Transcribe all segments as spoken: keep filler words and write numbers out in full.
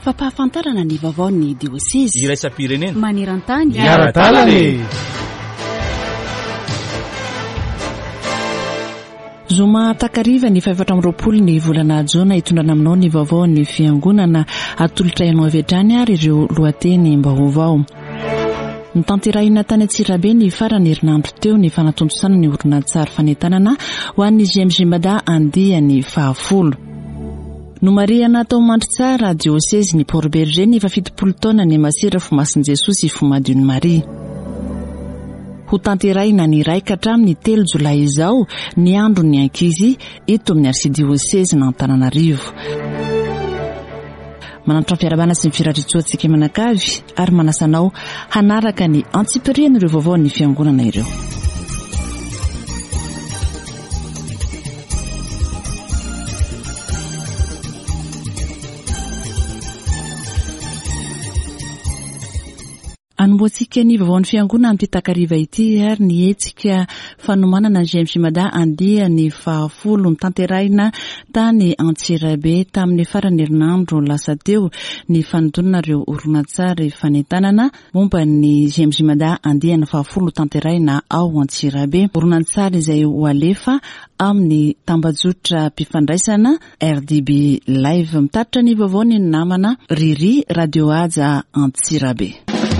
Fampahafantarana ny vaovaon'ny diocèse iraisam-pirenena maneran-tany miara-dalany. Zoma takariva ny faefatra amby roapolo ny volana jona hitondrana aminao ny vaovaon'ny fiangonana atolotra ianao avy hatrany ary ireo lohateny mba vaovao. Ny tanterahina tany Antsirabe ny farany herinandro teo ny fanatontosana ny orinantsary fanentanana ho an'ny G M J Mada andiany fahafolo. Nomariana tao mandry tsara diocèse ny Port Berger ny efa fitopolo taona ny masera fomasin'i Jesosy fomadion'i Maria. Ho tanterahina ny raika hatramin'ny telo jolay izao ny andro ny ankizy eto amin'ny arsidiocèse n'Antananarivo. Manantra fiarabana sy ny firarisoantsika manakavy ary manasanao hanaraka ny antsipirian'ireo vaovaon'ny fiangonana ireo. Anomboantsika ny vaovaon'ny fiangonana amin'ity takariva ity ary ny hetsika fanomanana G M J Mada andia ny fahafolo ny tanterahina tany Antsirabe tamin'ny farany herinandro lasa teo ny fanodonana ireo orinantsary fanentanana momba ny G M J Mada andia ny fahafolo tanterahina ao Antsirabe. Orinantsary izay ho alefa amin'ny tambajotra mpifandraisana R D B live mitaritra ny vaovaon'ny namana Riri Radio Aja Antsirabe.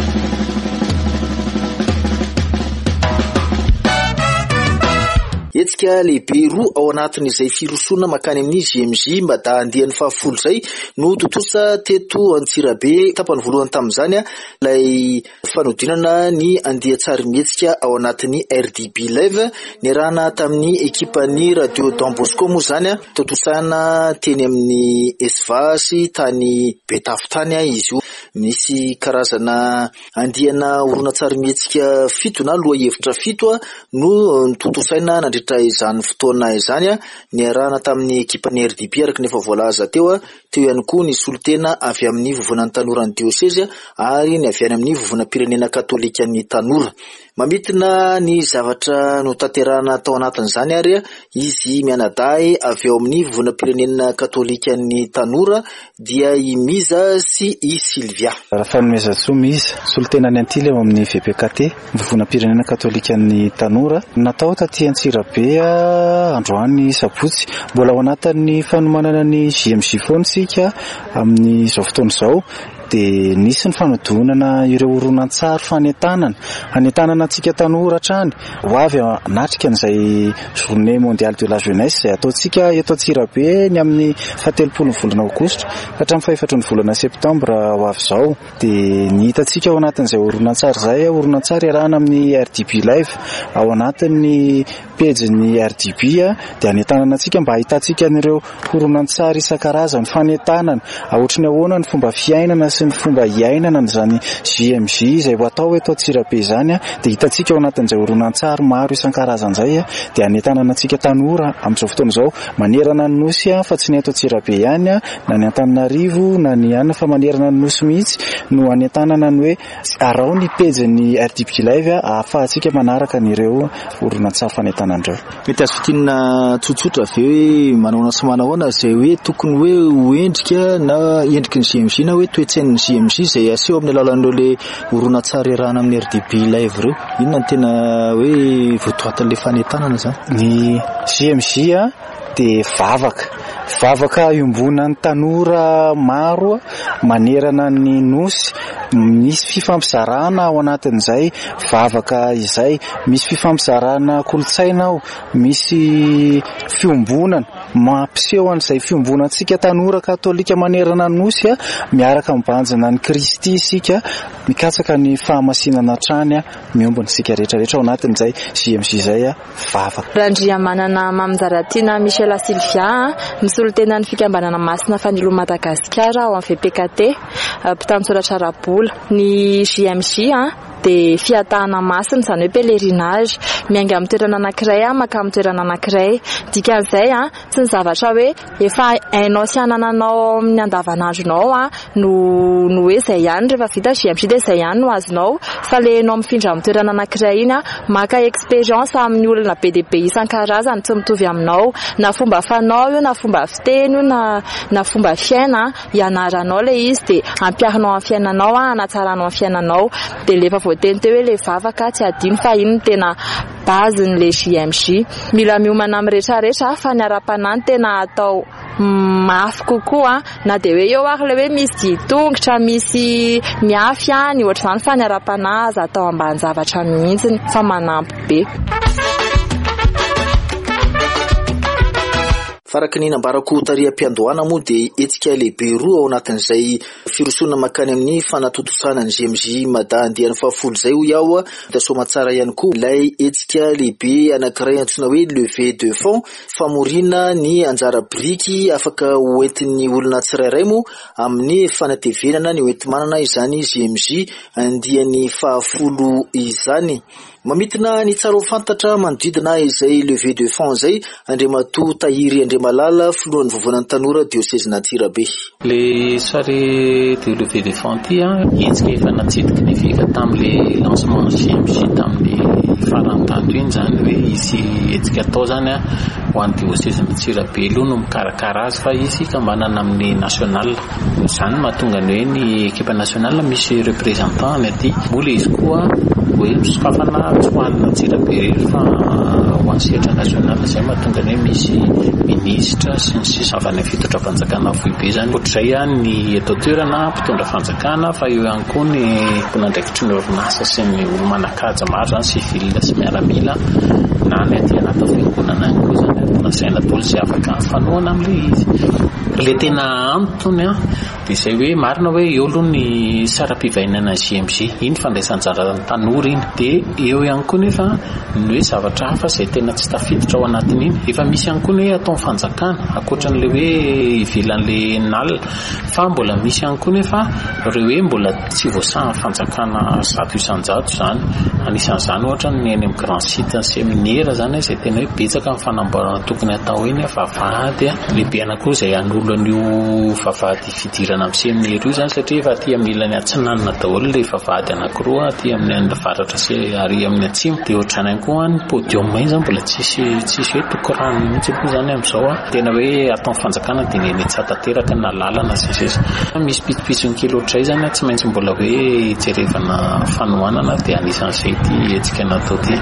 Etsika lehibe roa ao anatin'izay firosona makany amin'ny G M J Mada andian'ny fahafolo zay no totosa teto Antsirabe. Tapany voalohany tamin'izany ilay fanodinana ny andiatsary mihetsika ao anatin'ny R D B live niarahana tamin'ny ekipan'ny Radio Don Bosco moa zany totosana teny amin'ny Esvasy tany Betafo tany izy io. Misy karazana andiana orinantsary mihetsika fito na loha hevitra fito no totosaina nandritra izany fotoana izany niarahana tamin'ny ekipan'ny R D B araka nefa voalaza teo teo ihany koa ny solotena avy amin'ny vovonan'ny tanora ny diocèse ary ny avy amin'ny vovona pirenena katolika ny tanora. Mamitina ny zavatra no tanterahana tao anatin'izany ary izy mianadahy avy ao amin'ny vovona pirenena katolika ny tanora dia i Miza sy i Silvia. Fanomezatsoa Miza, solotena ny Antily ao amin'ny V P K T, vovona pirenena katolika ny tanora. Natao taty Antsirabe androany sabotsy, mbola ao anatin'ny fanomanana ny G M J foana sika amin'ny izao fotoana izao. De nisy ny fanodonana ireo orinantsary fanentanana hanentanana antsika tanora hatrany ho avy natrika an'izay journée mondiale de la jeunesse izay ataontsika eto Antsirabe ny amin'ny fahatelopolo ny volana aogositra hatramin'ny fahaefatra ny volana septambra ho avy izao. De ny hitantsika ao anatin'izay orinantsary izay orinantsary iarahana amin'ny R D B live ao anatin'ny pejin'ny R D B de hanentanana antsika mba ahitantsika an'ireo orinantsary isan-karazany fanentanana ahotriny ahoana ny fomba fiainana sy ny fomba iainana n'izany G M J izay ho atao eto Antsirabe zany de hitantsika ao anatin'izay orinantsary maro isan-karazany izay de hanentanana antsika tanora amin'izao fotoana izao manerana ny nosy fa tsy ny eto Antsirabe ihany na ny Antananarivo na ny ihany fa manerana ny nosy mihitsy no hanentanana ny hoe arao ny pejin'ny R D B live ahafahantsika manaraka an'ireo orinantsary fanentanandreo. Mety azo fitinana tsotsotra ve hoe manao sy manahoana izay hoe tokony hoe ho endrika na endriky ny G M J na hoe toetsain'ny G M J izay aseho amin'ny alalan'ireo le orinantsary iarahana amin'ny R D B live ireo. Inona ny tena hoe votoatin'le fanentanana zany? Ny G M J de vavaka vavaka iombonan'ny tanora maro manerana ny nosy, misy fifampizarana ao anatin'izay vavaka izay, misy fifampizarana kolotsaina ao, misy fiombonana mampiseho an'izay fiombonantsika tanora katolika manerana ny nosy miaraka mibanjina ny Kristy isika mikatsaka ny fahamasinana trany miombona sika rehetrarehetra ao anatin'izay G M J izay vavaka. Randriamanana Mamzaratina Michela Silvia misolotena ny fikambanana masina fanilo Madagasikara ao amin'ny V P K T mpitansoratra Rabola. Ny G M J dia fiatahana masina izany hoe pèlerinage miainga amin'ny toerana anankiray maka amin'ny toerana anankiray dikan'izay a tsy ny zavatra hoe efa hainao sy anananao amin'ny andavanandronao a no no hoe izay ihany rehefa vita G M J dia izay ihany no azonao fa le enao mifindra amin'ny toerana anankiray iny a maka expérience amin'ny olona be dia be isan-karazany tsy mitovy aminao na fomba fanao io na fomba fiteny io na na fomba fiaina ianaranao le izy dia ampiarinao amin'ny fiainanao a anatsaranao amin'ny fiainanao dia le efa voateny teo hoe le vavaka tsy adino fa iny tena baziny le G M J mila miomana amin'ny rehetrarehetra fa ny ara-panahy tena atao mafy kokoa na dia hoe eo ary le hoe misy tongotra misy miafy any ohatr'izany fa ny ara-panahy aza atao ambany zavatra mihitsy fa manampy be. Faraka ny nambarako taria-piandohana moa dia etsika lehibe roa ao anatin'izay firosona makany amin'ny fanatotosana ny G M J mada andiany fahafolo zay ho iaho da soma tsara ihany koa ilay etsika lehibe anankiray antsoina hoe levée de fonds famorina ny anjara biriky afaka hoentin'ny olona tsirairay moa amin'ny fanatevenana ny hoentimanana izany G M J andiany fahafolo izany. Mamitina ny tsara ho fantatra manodidina izay levée de fonds zay Andriamatoa Tahiry Andriamalala filohan'ny vovonan'ny tanora diocèse Antsirabe. Le soirée de levée de fonds tia etsika efa natsidiky ny vika tamin'le lancement G M J tamin'le farantanto iny zany hoe izy etsika atao zany ho an'ny diocèse Antsirabe aloha no mikarakara azy fa izy ka manana amin'ny national zany mahatonga ny hoe ny équipe nationale misy représentant ny aty mola izy koa hoe misokafana tsy hoanina Antsirabe fa ho an'ny sehatra national zay mahatonga ny hoe misy ministra sy ny sisa avy any fitotra fanjakana foibe zany ohatr'izay a ny eto toerana mpitondra fanjakana fa eo ihany koa ny mponandraikitry ny orinasa sy ny olo manan-kaja maro zany civil sy miaramila na ny aty anaty fiangonana ihany koa zany mponasaina tolo sy afaka fanoana amin'le izy le tena antony a dia izay hoe marina hoe eo aloha ny saram-pivainana G M J iny fandraisan-anjara tanora iny dia eo ihany koa nefa ny hoe zavatra hafa izay tena tsy tafiditra ao anatiny iny efa misy ihany koa ny hoe atao fanjakana akoatran'le hoe ivelan'le nal fa mbola misy ihany koa nefa ireo hoe mbola tsy voasahan'ny fanjakana zato isan-jato zany anisan'izany ohatra ny eny amin'ny grand site ny séminaire zany izay tena hoe betsaka amin'ny fanamboarana tokony atao iny vavahady a lehibe anankiroa izay an'olo an'io vavahady fidirana amin'ny séminaire io zany satria efa aty amin'ny ilany atsinanana daholo le vavahady anankiroa aty amin'ny andavaratra sy ary amin'ny atsimo dia ohatrany koa ny podium iny zany mbola tsisy tsisy hoe tokorano mihitsy koa zany amin'izao a tena hoe atao fanjakana dia neny tsy atateraka na lalana sy sisa misy pitsopitsony kely ohatr'izay zany tsy maintsy mbola hoe jerevana fanohanana dia anisan'izay ty etsika natao ty.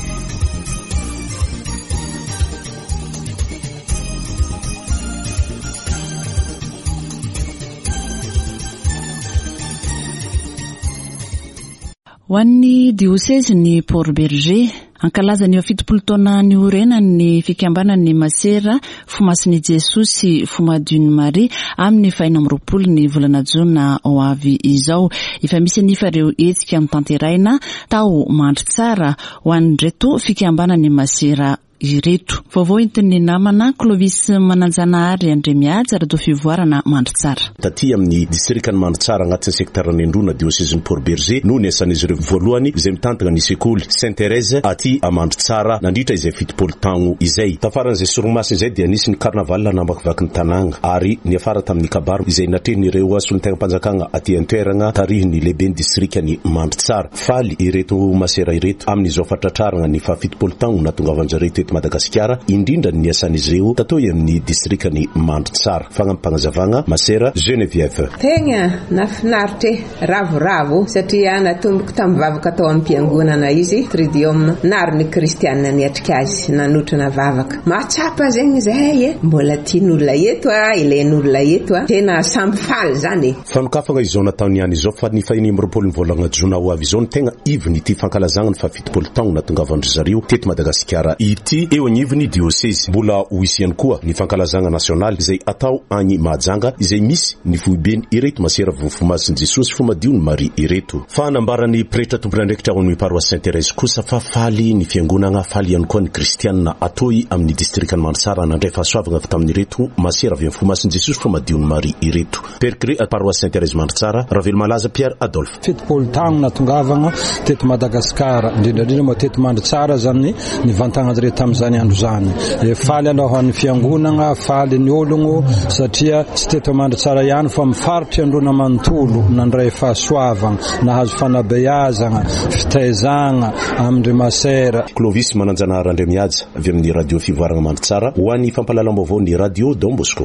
Ho an'ny diocèse ny Port Berger ankalaza ny fitopolo taona ny orena ny fikambanan'ny Masera Fomasiny Jesosy Fomadune Marie amin'ny faina amby roapolo ny volana Jona ao avy izao efa misy nifa ireo etsika mitanteraina tao mandry tsara ho an'reto fikambanan'ny Masera ireto. Vaovao entin'ny namana Clovis Mananjanahary Andre Mihaja raha fivoarana mandry tsara. Taty amin'ny distrikany mandry tsara agnatin'ny sektaran'ny Androna diocèse ny Port Berger no niasan'izy ireo voalohany izay mitantana ny sekoly Sainte Thérèse aty mandry tsara nandritra izay fitopolo taogno izay. Tafaran'izay soromasina izay dia nisy ny carnaval namakivaky ny tanàna ary niafara tamin'ny kabaro izay natrehin'ireo solon-tegna-mpanjakana aty an-toerana tarihiny lehiben'ny distrikany mandry tsara. Faly ireto Masera ireto amin'izao fatratrarana ny fa fitopolo taogno natongavanjareo Madagasikara indrindra ny asan'izy ireo tatoy amin'ny distrikany mandry tsara fagnampagazavagna Masera Geneviève. Tegna nafinaritra ravoravo satria natomboko tamin'ny vavaka tao amin'ny mpiangonana izy tridium nary ny kristianina niatrika azy nanotrana vavaka matsapa zegny zahay e mbola tian'olona eto a ilain'olona eto a tena samby faly zany. Fanokafana izao nataony ihany izao fa ny fahiny amby roapolo ny volana Jona ho avy izao ny tegna ivony ity fankalazagna ny fa fitopolo taogno natongavandry zareo teto Madagasikara ity sy eo agnivony diocese. Mbola ho isy ihany koa ny fankalazagna nasionaly izay atao agny Mahajanga izay misy ny foibeny ireto masera vofomasin'i Jesosy fomadiony Maria ireto. Fa nambarany pretra tompon'andraikitra ao amin'ny paroisse Sainte-Thérèse kosa fa faly ny fiangonana, faly ihany koa ny kristianina atoy amin'ny distrikany Mantsara nandray fahasoavana avy tamin'ireto masera avy amin'ny fomasin'i Jesosy fomadiony Maria ireto. Percré à paroisse Sainte-Thérèse Mantsara, Ravel Malaza Pierre Adolphe. Fitopolo taogno natongavagna teto Madagasikara, indrindra mo teto Mantsara zany ny vantagna dire tamin'izany andro zany. E faly aloha ny fiangonana, faly ny ologno satria tsy teto Mantsara ihany fa mifaritry androna manontolo nandray fahasoavana, nahazo fanabeazana, fitaizana amindry masera. Clovis Mananjanahary Andremiaja avy amin'ny radio fivoarana Mantsara ho an'ny fampalalam-baovao ny radio Don Bosco.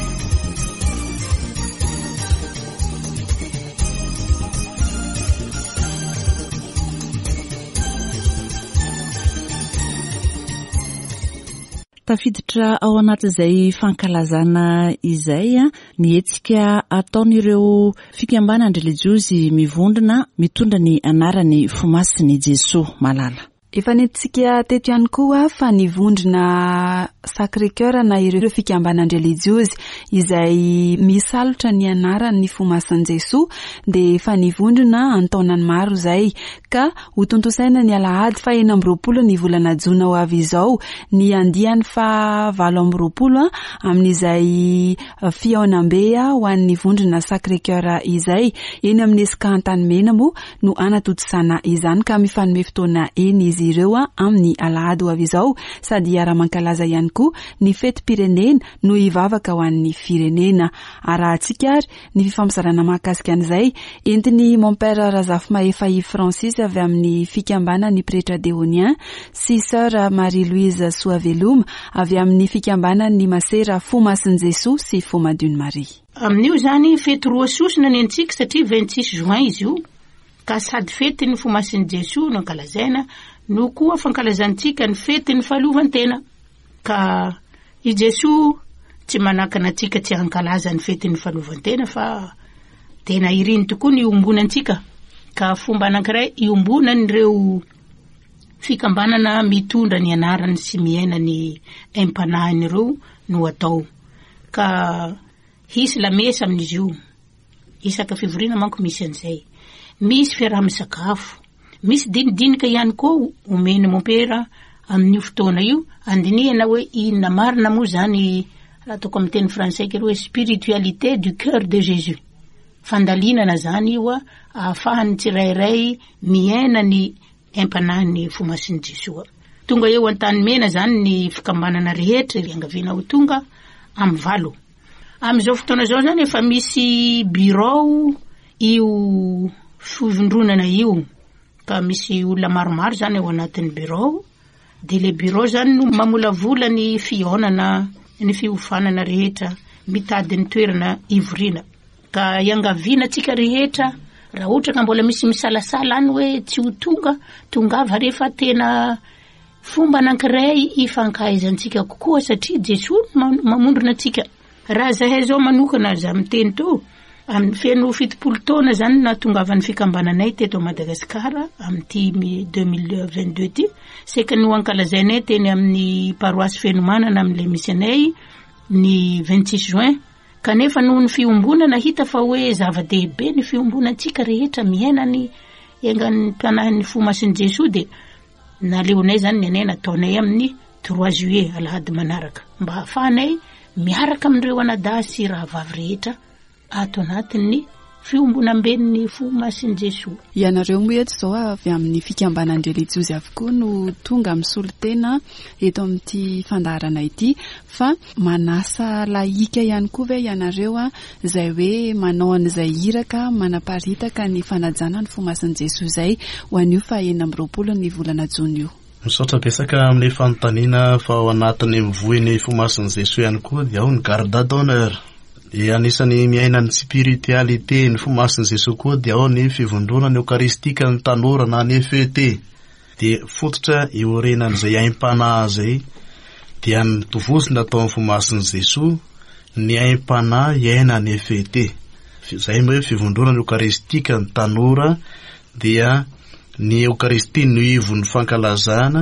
Tafiditra ao anatin'izay fankalazana izay ny hetsika ataon'ireo fikambanana religiozy mivondrona mitondra ny anarany fomasin'i Jesosy Malala. Efa nentsika teto ihany koa fa ny vondrona Sacré-Cœur na ireo fikambanana religiozy izay misalotra ny anaran'ny fomasin'i Jesosy dia efa ny vondrona antaonany maro izay ka ho tontosaina ny alahady fa enina amby roapolo ny volana Jona ho avy izao ny andiany fa valo amby roapolo amin'izay fihaonam-be ho an'ny vondrona Sacré-Cœur izay eny amin'ny esika Antanimena moa no anatotosana izany ka mifanome fotoana eny izy ireo amin'ny alahady ho avy izao sady ara-mankalaza ihany koa ny fety pirenena no hivavaka ho an'ny firenena. Arahantsika ary ny fifampisanana mahakasika an'izay entiny mon père Razafy Maefa Yves Francis avy amin'ny fikambanany pretra Déonien sy sœur Marie-Louise Soaveloma avy amin'ny fikambanany masera fomasin'i Jesosy sy fomadiony Marie. Amin'io zany fety roa sosina nentsika satria vingt-six juin izy io ka sady fety ny fomasin'i Jesosy no ankalazaina no koa fankalazantsika ny fety ny fahalovantena ka i Jesosy tsy manakana antsika tsy ankalaza ny fety ny fahalovantena fa tena iriny tokoa ny ombonantsika ka fomba anankiray iombonan'ireo fikambanana mitondra ny anarany sy miaina ny impanahany ireo no atao ka hisy lamesa amin'izy io isaka fivoriana manko misy an'izay, misy fiaraha-misakafo, misy dinidinika ihany koa omeny mompera amin'io fotoana io andinihana hoe inona marina moa zany ataoko amin'ny teny fransay kely hoe spiritualité du cœur de Jésus. Fandalinana zany io ahafahany tsirairay miaina ny impanahany fomasin'i Jesosy. Tonga eo Antanimena zany ny fikambanana rehetra riangavina ho tonga amin'ny valo. Amin'izao fotoana zao zany efa misy bureau io fivondronana io ka misy olona maromaro zany ao anatin'ny bureau de le bureau zany no mamolavola ny fihaonana ny fiofanana rehetra mitady ny toerana ivoriana ka iangaviana tsika rehetra raha ohatra ka mbola misy misalasala any hoe tsy ho tonga tongava rehefa tena fomba anankiray ifankahaizantsika kokoa satria Jesosy mamondrona antsika. Raha zahay zao manokana za miteny to amin'ny feno fitopolo taona zany na tongavan'ny fikambananay teto Madagasikara amin'ny deux mille vingt-deux ty seka ny ankalazainay teny amin'ny paroisse Fenomanana amin'ilay misy anay ny vingt-six juin kanefa noho ny fiombonana hita fa hoe zava-dehibe ny fiombonantsika rehetra miaina ny engan'ny mpanahany fomasin'i Jesosy de naleonay zany ny anay nataonay amin'ny trois juillet alahady manaraka mba hahafahanay miaraka amin'ireo anadasy sy rahavavy rehetra ato anatin'ny fiombonam-ben'ny fomasin'i Jesosy. Ianareo moa eto zao avy amin'ny fikambanana religiozy avokoa no tonga misolo tena eto amin'ity fandaharana ity fa manasa laika ihany koa ve ianareo izay hoe manao an'izay iraka manaparitaka ny fanajana ny fomasin'i Jesosy izay ho an'io fa enina amby roapolo ny volana Jona io. Misaotra betsaka amin'ny fanontaniana fa ao anatin'ny mivoiny fomasin'i Jesosy ihany koa dia ao ny garde d'honneur. E anisany miaina ny spiritualité ny fomasin'i Jesosy koa dia ao ny fivondronana eukaristika ny tanora na ny F E T. Dia fototra iorenan'izay aim-panahy zay dia ny tovozina atao amin'ny fomasin'i Jesosy ny aim-panahy iaina ny F E T. Zay moa fivondronana eukaristika ny tanora dia ny eukaristia no ivon'ny fankalazana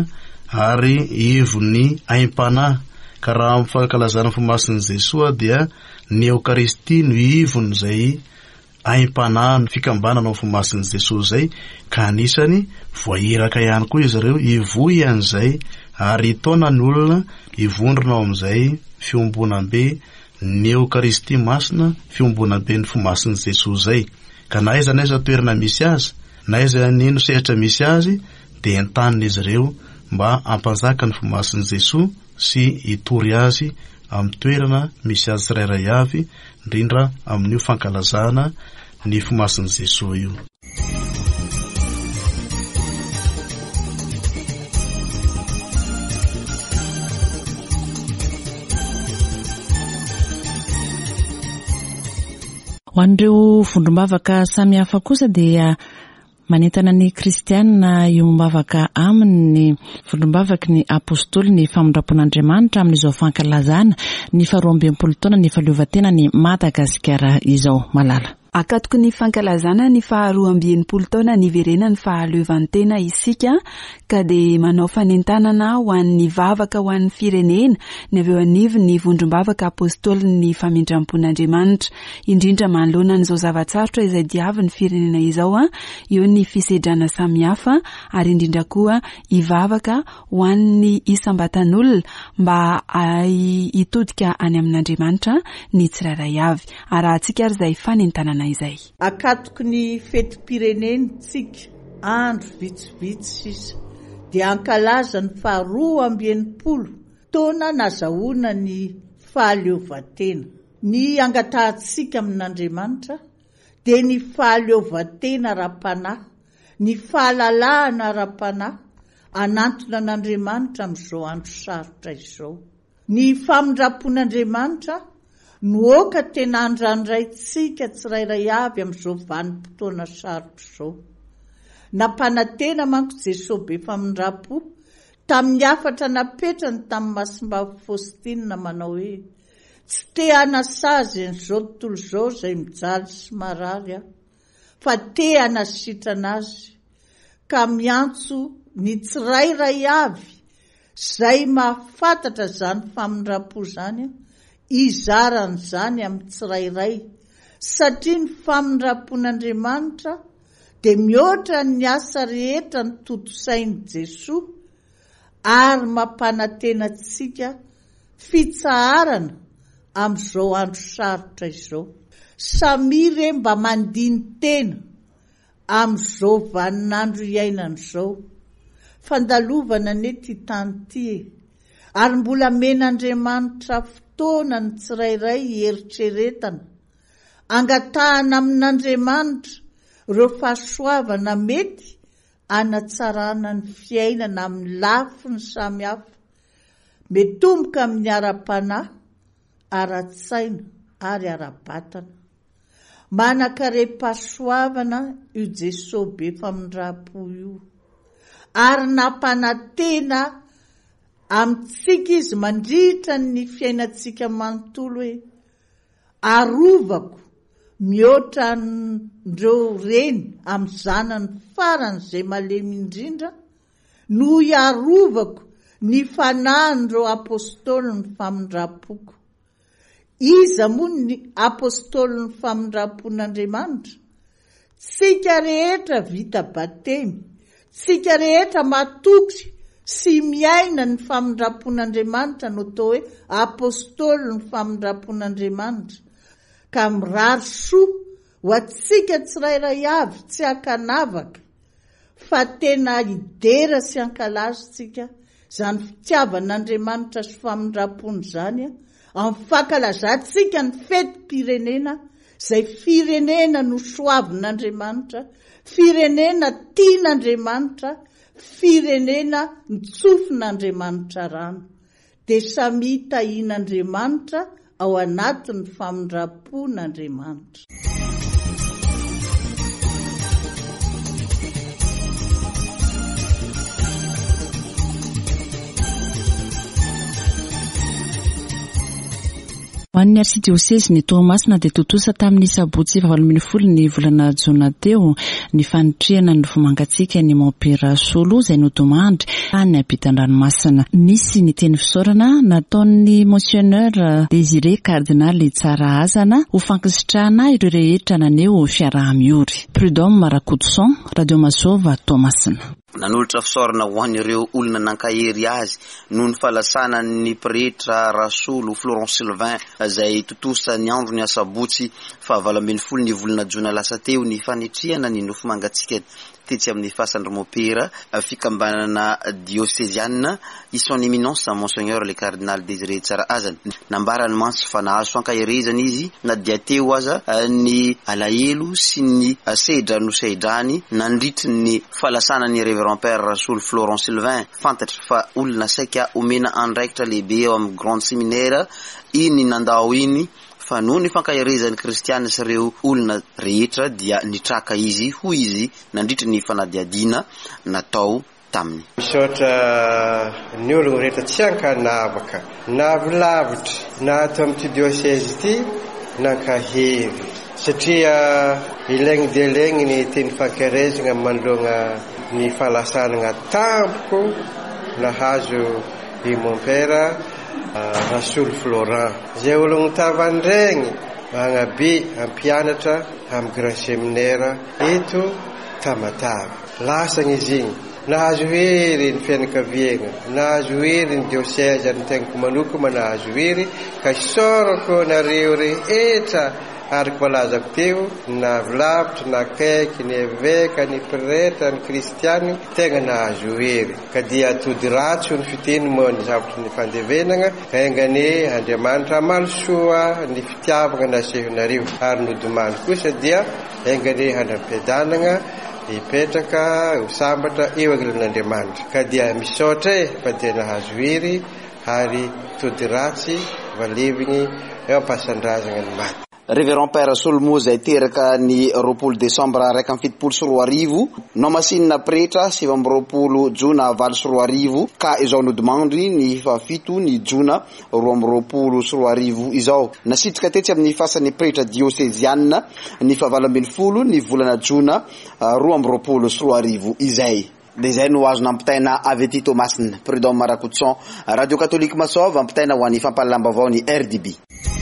ary ivony aim-panahy. Ka raha amin'ny fankalazana fo masiny Jesoa dia ny Eukaristia no ivony zay aim-panahy, ny fikambanana fo masiny Jesoa zay, ka anisany voahiraka ihany koa izy ireo ivoy an'izay, ary taona ny olona ivondrona ao amin'izay fiombonam-be ny Eukaristia masina, fiombonam-be ny fo masiny Jesoa zay. Ka na aiza n'aiza toerana misy azy, na aiza nino sehatra misy azy, dia entanina izy ireo mba ampanjaka ny fo masiny Jesoa sy itory azy amin'ny toerana misy azy tsirairay avy, indrindra amin'io fankalazana ny fo masiny Jesoa io. Ho an'ireo vondrombavaka samy hafa kosa dia manentana ny kristianina io mivavaka aminy ny vondrombavaky ny apôstôly ny famondrapon'Andriamanitra amin'izao fankalazana ny faharoa amby enimpolo taona ny fahaleovantena ny Madagasikara izao malala. Akatoko ny fankalazana ny faharoa amby enimpolo taona niverena ny fahaleovantena isika, ka de manao fanentanana ho an'ny vavaka ho an'ny firenena ny avy eo anivy ny vondrombavaka apôstôly ny famindrampon'Andriamanitra, indrindra manoloana n'izao zavatsarotra izay diavy ny firenena izao a, eo ny fisedrana samihafa, ary indrindra koa ivavaka ho an'ny isam-batan'olona mba hitodika any amin'Andriamanitra ny tsirairay avy. Arahantsika ary izay fanentanana izay. Akatoko ny fetim-pirenentsika andro vitsivitsy sisa dia ankalaza ny faharoa amby enimpolo taona nazahoana ny fahaleovantena. Ny angatahantsika amin'Andriamanitra dia ny fahaleovantena ara-panahy, ny fahalalahana ara-panahy anantona an'Andriamanitra amin'izao andro sarotra izao. Ny famindrapon'Andriamanitra nooka tena andrandrantsika tsirairay avy amin'izao vanim-potoana sarotra izao. Nampanantena manko Jesosy be famindrapo tamin'ny afatra napetrany tamin'ny Masimbavy Faostina manao hoe tsy te hanasazy an'izao tontolo izao izay mijaly sy marary aho, fa te hanasitrana azy, ka miantso ny tsirairay avy izay mahafantatra zany famindrapo zany izarany zany amin'ny tsirairay, satria ny famindrapon'Andriamanitra dia mihoatra ny asa rehetra ny toto-sain'i Jesosy ary mampanantena antsika fitsaharana amin'izao andro sarotra izao. Samire mba mandiny tena amin'izao vaninandro iainana izao, fandalovana nety tany ty, ary mbola men'Andriamanitra fotoana ny tsirairay eritreretana, angatahana amin'Andriamanitra ireo fahasoavana mety anatsarana ny fiainana amin'ny lafiny samihafa, metomboka amin'ny ara-panahy, ara-tsaina ary ara-batana. Manakaream-pahasoavana io Jesosy be famindrapo io, ary nampanantena amintsika izy mandritra ny fiainantsika manontolo hoe arovako mihoatra n'ireo reny amin'ny zanany farany izay malemy indrindra, no iarovako ny fanahin'ireo apôstôly ny famindrapoko. Iza moa ny apôstôly ny famindrapon'Andriamanitra? Tsika rehetra vita batemy, tsika rehetra matokry sy miaina ny famindrapon'Andriamanitra no atao hoe apôstôly ny famindrapon'Andriamanitra, ka mirary soa ho atsika tsirairay avy tsy ankanavaka, fa tena idera sy ankalaza tsika zany fitiavan'Andriamanitra sy famindrapony zany amin'ny fankalazantsika ny fetim-pirenena, izay firenena no soavin'Andriamanitra, firenena tian'Andriamanitra, firenena nitsofin'Andriamanitra rano, dia samy tahian'Andriamanitra ao anatin'ny famindrapon'Andriamanitra. Ho Hoan'ny arsidiosesy ny Toamasina dia totosa tamin'ny sabotsy vavalo folo ny volana jona teo ny fanitrihana ny fomangatsika ny Montpera Solo izay nodomandry any ampitan-dranomasina. Nisy ny teny fisaorana nataon'ny Monseigneur Désiré Cardinal Tsara Azana ho fankasitrahana ireo rehetra naneo fiaraha-miory. Prud'homme Marakoutson, Radio Masova, Toamasina. Nanolotra fisaorana ho an'ireo olona nankahery azy noho ny fahalasana ny pretra Rasolo Florent Sylvain izay totosa ny andro ny asabotsy fahavalo ambin'ny folo ny volana jona lasa teo ny fanitrihana ny nofo mangatsika tetsy amin'ny fasan'ny Montpera fikambanana diocésienne i son éminence Monseigneur le Cardinal Désiré Tsara Azana nambarany mantsy fa nahazo fankaherezana izy na dia teo aza ny alahelo sy ny sedra no sedrany nandritry ny fahalasana ny Révérend Père Rasolo Florent Sylvain fantatry fa olona saika omena andraikitra lehibe eo amin'ny grande séminaire iny nandao iny fa noho ny fankaherezan'ny kristiana sy ireo olona rehetra dia nitraka izy ho izy nandritry ny fanadiadiana natao taminy. Misaotra ny olona rehetra tsy ankanavaka navilavitra na ato amin'ity diocèse ity nankahery satria ilaigny dia ilaigny ny teny fankaherezana manoloana ny fahalasana tampoko nahazo i Montpera uh, Rasolo Florent zay olona tavandraigny magnabe ampianatra amin'ny grand séminaire eto Tamatave lasagna izy igny nahazo hery ny fianakaviana nahazo hery ny diocèse ny tegnako manokana nahazo hery ka sorako nareo rehetra ary kolazako teo navilavitra nakaiky ny évêque ny prêtre ny kristiany tegna nahazo hery ka dia atody ratso ny fiteny moa ny zavatra ny fandevenana ka engane Andriamanitra amalosoa ny fitiavana nasehonareo ary nodomany kosa dia engane hanampiadanana ipetraka ho sambatra eo agilan'Andriamanitra ka dia misaotra e fa dia nahazo hery ary tody ratsy valevigny eo ampasandrazana ny maty. Révérend Père Solmo zay teraka ny roapolo desambra raika amby fitopolo sy roa arivo no masinina pretra sivy amby roapolo jona valo sy roa arivo ka izao nodimandry ny fafito ny jona roa amby roapolo sy roa arivo izao nasitrika tetsy amin'ny fasan'ny pretra diocésienne ny fahavalo ambin'ny folo ny volana jona roa amby roapolo sy roa arivo izay. De zay no azo nampitaina avy aty Toamasina. Prud'homme Marakoutson, Radio Catholique Masova ampitaina ho an'ny fampalalambavao ny R D B.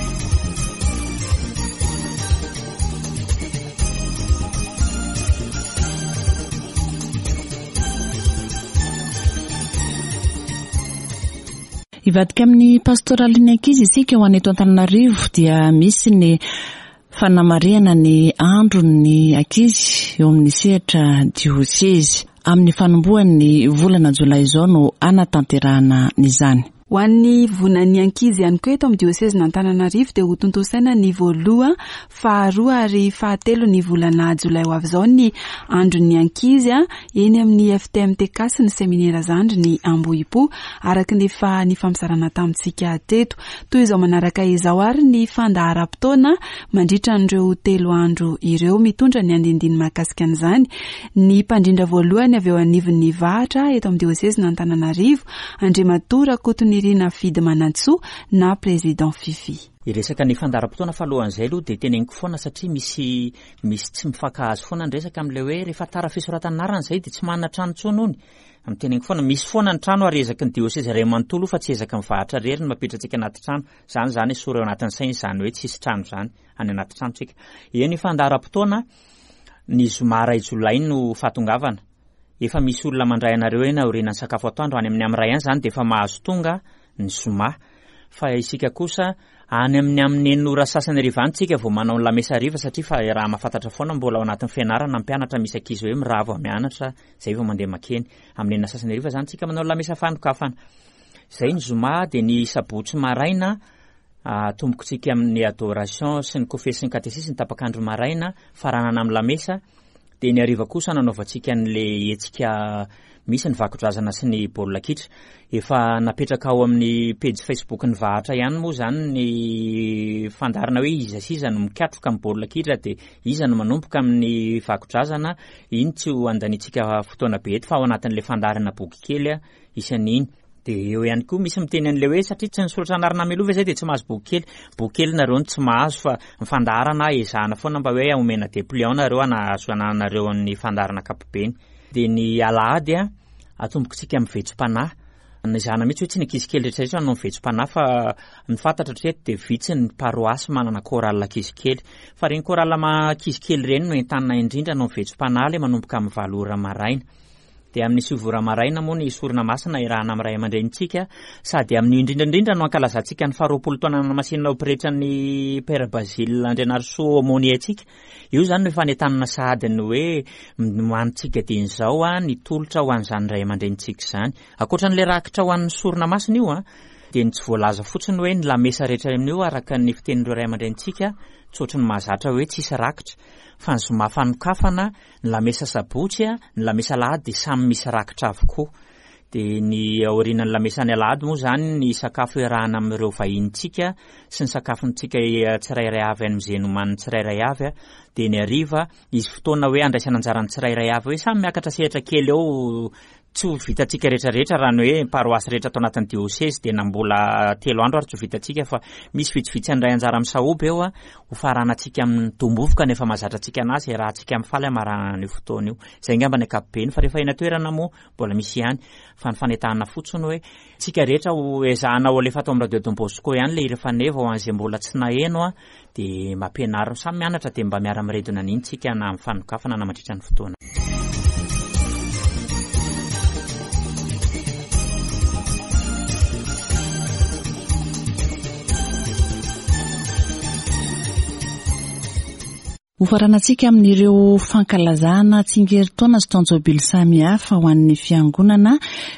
Ivadika amin'ny pastoraliny ankizy isika ho an'eto Antananarivo dia misy ny fanamariana ny andro ny ankizy eo amin'ny sehatra diocèse amin'ny fanombohan'ny volana jolay izao no anatanterahana n'izany. Ho an'ny vonan'ny ankizy ihany koa eto amin'ny diocèse n'Antananarivo dia ho tontosaina ny voaloha, faharoa ary fahatelo ny volana jolay ho avy izao ny andro ny ankizy eny amin'ny F T M T K sy ny seminaire zandry ny Ambohipo araka ny fa ny fampisarana tamintsika teto. Toy izao manaraka izao ary ny fandaharam-potoana mandritra an'ireo telo andro ireo mitondra ny andindiny mahakasika an'izany. Ny mpandrindra voalohany avy eo anivon'ny Vahatra eto amin'ny diocèse n'Antananarivo Andriamatora Kotony Irina Fidy Manantso na Président Fifi. Iresaka ny fandaharam-potoana falohan'izay aloha dia teneniko foana satria misy misy tsy mifankahazo foana ny resaka amin'ilay hoe rehefa tara fisoratan'anarana izay dia tsy manana trano intsony hony. Amin'ny teneniko foana misy foana ny trano ary ezaka ny diocèse iray manontolo fa tsy ezaka mivahatra rery ny mapetratsika anaty trano. Zany zany sora eo anatin'ny sainy zany hoe tsisy trano zany any anaty trano tsika. Eny ny fandaharam-potoana ny zoma ray jolay no fahatongavana. Efa misy olona mandray anareo eny aorian'ny sakafo atoandro any amin'ny amray any zany dia efa mahazo tonga ny zoma. Fa isika kosa any amin'ny amin'ny enora sasany ariva antsika vao manao ny lamesa ariva satria fa raha mahafantatra foana mbola ao anatin'ny fianarana mpianatra misy ankizy hoe miravo mianatra zay vao mandeha makeny amin'ny enona sasany ariva zany tsika manao lamesa fanokafana. Zay ny zoma dia ny sabotsy maraina tombokontsika amin'ny adoration sy ny confesse sy ny catéchisme ny tapakandro maraina faranana amin'ny lamesa. Dia ny ariva kosa nanaovantsika an'ilay hetsika misy ny vakidrazana sy ny baolina kitra. Efa napetraka ao amin'ny page Facebook ny Vahatra ihany moa zany ny fandarina hoe iza siza no mikatroka amin'ny baolina kitra dia iza no manomboka amin'ny vakidrazana. Iny tsy ho andanitsika fotoana be eto fa ao anatin'ilay fandarina boky kely isan'iny de eo ihany koa misy miteny an'le hoe satria tsy nisoratra anarana melova zay de tsy mahazo boky kely boky kely nareo tsy mahazo fa mifandarana ezahana foana mba hoe omena dépliant nareo anazoananareo ny fandarana kapobeny de ny alahady a atombokontsika amin'ny vetsom-panahy ny zana mihitsy hoe tsy ny ankizy kely rehetrarehetra no vetsom-panahy fa ny fantatra treto de vitsy ny paroasy manana chorale ankizy kely fa reny chorale ankizy kely reny no entanina indrindra no vetsom-panahy le manomboka amin'ny valo ora maraina de amin'ny sivy ora maraina moa ny sorona masina irahana amin'ny ray aman-drenitsika sady amin'ny indrindrandrindra no ankalazantsika ny faharoapolo taona namasinina operetra ny Père Basile Andrianarisoa aumônier-tsika io zany no efa nentanina sahadiny hoe manitsika din zao a ny tolotra ho an'izany ray aman-drenitsika zany akoatran'le rakitra ho an'ny sorona masina io a de ny tsy voalaza fotsiny hoe ny lamesa rehetra amin'io araka ny fitenin'ireo ray aman-drenitsika tsotry ny mahazatra hoe tsisy rakitra fa ny zoma fanokafana ny lamesa sabotsy a ny lamesa lahady de samy misy rakitra avokoa de ny aorianany lamesa ny alahady moa zany ny sakafo iarahana amin'ireo vahintsika sy ny sakafontsika tsirairay avy amin'izay nomany tsirairay avy a de ny ariva izy fotoana hoe andraisana anjarany tsirairay avy hoe samy miakatra sehatra kely eo tsy ho vitatsika rehetrarehetra raha ny hoe paroasy rehetra atao anatin'ny diocèse de nambola telo andro ary tsy ho vitatsika fa misy vitsivitsy andray anjara amin'ny saoby eo a ho faranatsika amin'ny tombovoka nefa mahazatra atsika anazy rahantsika amin'ny faly amarahana io fotoana io zay ngamba ny akapobeny fa rehefa eny toerana moa mbola misy ihany fa ny fanetahana fotsiny hoe tsika rehetra ho ezahana ho alefa atao amin'ny radio Don Bosco ihany le irefaneva ho an'izay mbola tsy naheno a de mampianaro samy mianatra de mba miara miredona an'iny tsika na amin'ny fanokafana na mandritra ny fotoana. Hofaranantsika amin'ireo fankalazana tsingeritaona sy tanjobily samy hafa ho an'ny fiangonana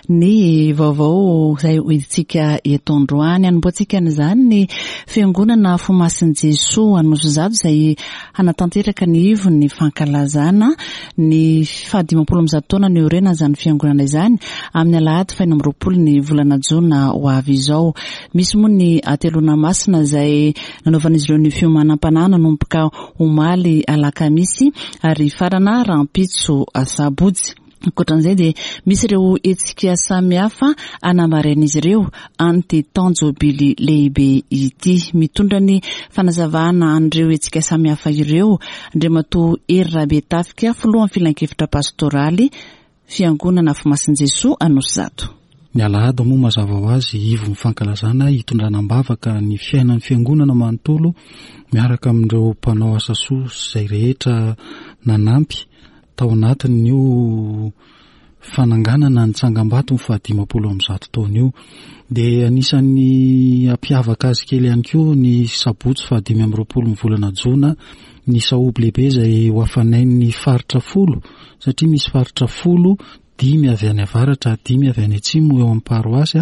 ny vaovao izay hoiditsika eto androany anomboantsika n'izany ny fiangonana Fomasin'i Jesoa Anosizato izay hanatanteraka ny ivon'ny fankalazana ny fahadimampolo amby zato taona ny orena izany fiangonana izany amin'ny alahady faha enina amby roapolo ny volana Jona ho avy izao. Misy moa ny atelona masina izay nanaovan'izy ireo ny fiomanam-panahy nanomboka omaly alakamisy ary farana rampitso asabotsy. Ankoatran'izay de misy ireo etsika samy hafa anambaren'izy ireo anty tanjobily lehibe ity mitondra ny fanazavana an'ireo etsika samy hafa ireo Andriamatoa Hery Rabetafika filohan'ny filan-kevitra pastoraly fiangonana Fomasin'i Jesoa Anosizato. Ny alahady moa mazava ho azy ivo mifankalazana hitondranam-bavaka ny fiainan'ny fiangonana manontolo miaraka amin'ireo mpanao asa soa izay rehetra nanampy tao anatin'io fananganana ny tsangam-bato ny fahadimampolo amby zato taona io dia anisan'ny ampiavaka azy kely ihany koa ny sabotsy fahadimy amby roapolo ny volana Jona ny saoby lehibe izay ho afanain'ny faritra folo satria misy faritra folo dimy avy any avaratra dimy avy any atsimo eo amin'ny paroasy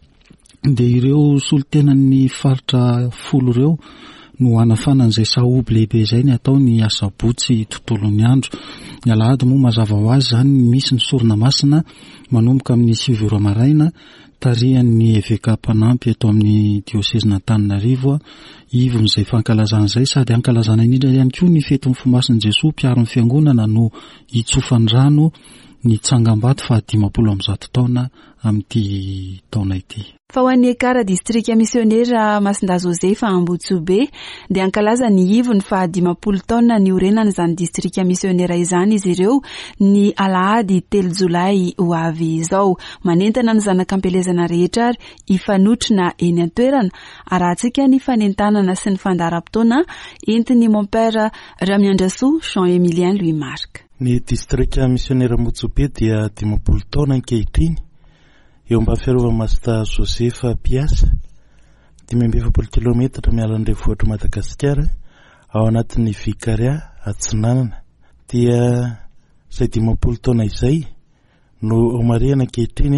dia ireo solitenan'ny faritra folo ireo no anafanan'izay saoby lehibe izay ny atao ny asabotsy tontolon'ny andro. Ny alahady moa mazava ho azy zany misy ny sorona masina manomboka amin'ny sivy ora maraina tarihan'ny evêka mpanampy eto amin'ny diocèse n'Antananarivo ivon'izay fankalazana izay sady ankalazana indrindra ihany koa ny fetin'ny Fomasin'i Jesoa mpiaro-ny fiangonana no hitsofan'ny rano ny tsangam-bato fahadimampolo amby zato taona amin'ity taona ity. Fa ho an'ny ekara distrika misionera Masinda Josefa Ambotsobe dia ankalaza ny ivony fahadimampolo taona ny orenana izany distrika misionera izany izy ireo ny alahady telo jolay ho avy izao manentana ny zanak'ampelezana rehetra ary hifanotrina eny an-toerana arahantsika ny fanentanana sy ny fandaharam-potoana entiny mon père Ramiandrasoa Jean Emilien Louis Marc. Ny distrika misionera Ambotsobe dia dimampolo taona ankehitriny eo mba fiarovana Masinda Josefa Piasa dimy amby efapolo kilometatra miala ny renivohitra Madagasikara ao anatin'ny vikaria Atsinanana dia izay dimampolo taona izay no omariana ankehitriny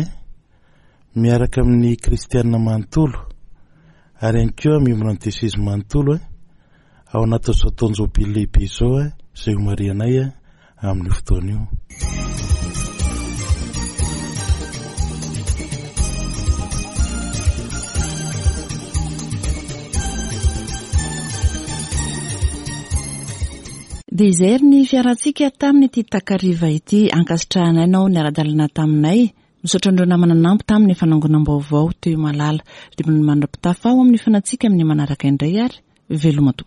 miaraka amin'ny kristianina manontolo ary ihany koa miembona ny diocèse manontolo ao anatin'izao tanjobily lehibe izao izay omarianay amin'ny fotoana io. Dia izay ny fiarantsika tamin'ny ity takariva ity ankasitrahanay nao ny ara-dalana taminay misaotra andreo namana nampy tamin'ny fanangonam-baovao teo Malala, dia mandrapitafa ao amin'ny fanatsika amin'ny manaraka indray ary veloma toa.